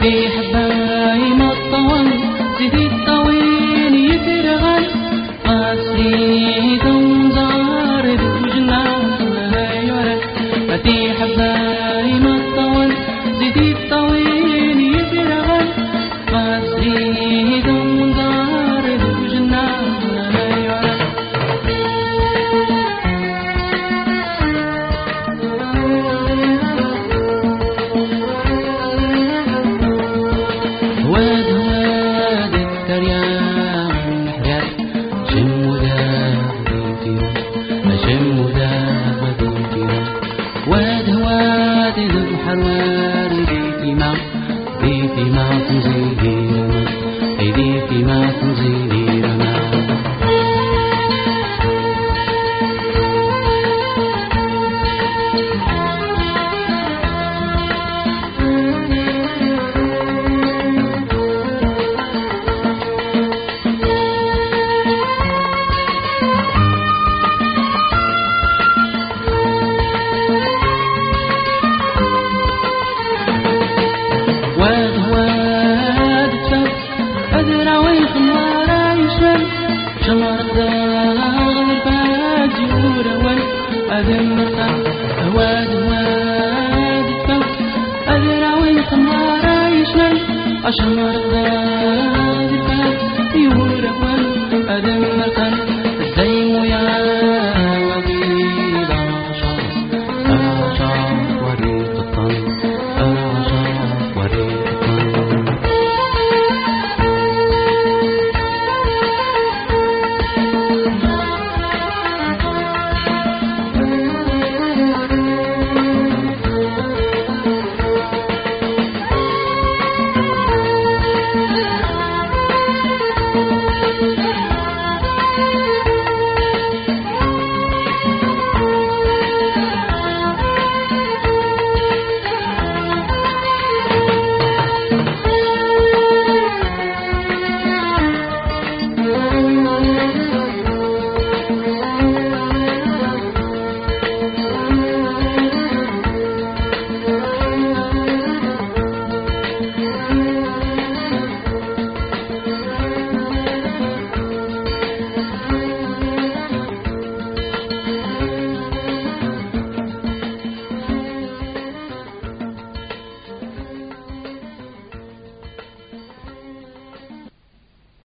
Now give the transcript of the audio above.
في حباي ما الطول زيدي الطويل يترغل قاسي تنظر بوجنا يورد في حباي ما الطول زيدي الطويل يترغل قاسي تنظر بوجنا يورد واد واد التريان حيات شم ذا واد واد البحر واد بيتي ما تنزيلي رما بيتي ما تنزيلي رما أدراوي خمارة يشمل شمر الدار الباجي ورول أدمرتا واد واد تفوت أدراوي خمارة يشمل شمر الدار